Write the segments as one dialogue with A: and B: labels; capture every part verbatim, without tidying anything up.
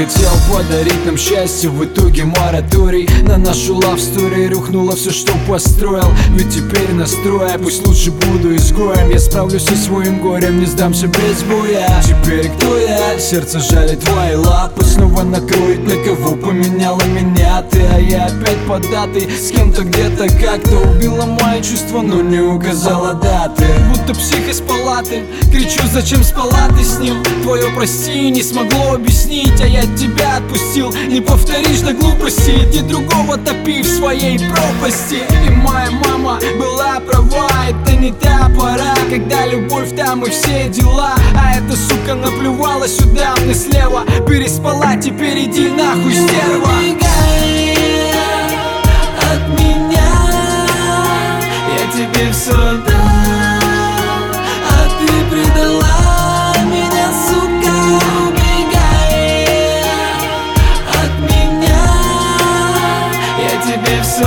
A: хотел подарить нам счастье, в итоге мораторий на нашу лав-стори. Рухнуло все, что построил, ведь теперь настроя. Пусть лучше буду изгоем, я справлюсь со своим горем, не сдамся без боя. Теперь кто я? Сердце жалит, твои лапы снова накроет. На кого поменяла меня ты, а я опять поддатый. С кем-то где-то как-то убила мои чувства, но не указала даты. Будто псих из палаты, кричу, зачем спала ты с ним? Твое прости не смогло объяснить, а я тебя отпустил. Не повторишь до глупости, иди другого топи в своей пропасти. И моя мама была права, это не та пора, когда любовь там и все дела. А эта сука наплевала сюда мне слева, переспала, теперь иди нахуй, стерва.
B: Убегай от меня, я тебе все дам, а ты предала меня, сука. Убегай от меня, я тебе все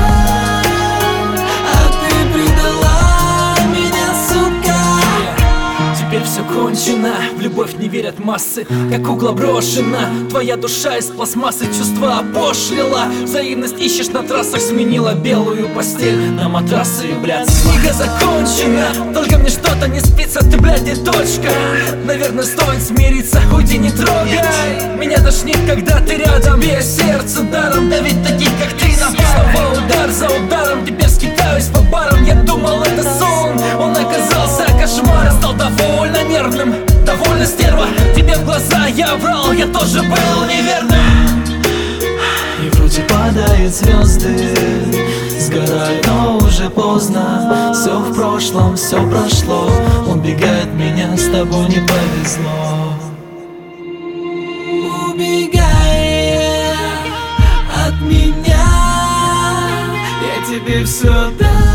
B: дам, а ты предала меня, сука.
C: Теперь все кончено, в любовь не верят массы, как кукла брошена. Твоя душа из пластмассы чувства опошлила. Взаимность ищешь на трассах, сменила белую постель на матрасы, блядь. Книга закончена, только мне что-то не спится, ты, блядь, не точка. Наверное, стоит смириться, уйди, не трогай. Меня тошнит, когда ты рядом, тебе сердце даром, да ведь таких, как ты, на снова удар за ударом, теперь скитаюсь по барам. Я думал, это сон, он оказался кошмаром. Стал довольно нервным, довольно стерва. Тебе в глаза я врал, я тоже был неверным.
B: И вроде падают звезды, сгорают, но уже поздно. Все в прошлом, все прошло. Убегает меня, с тобой не повезло. Убегай от меня, я тебе все дам.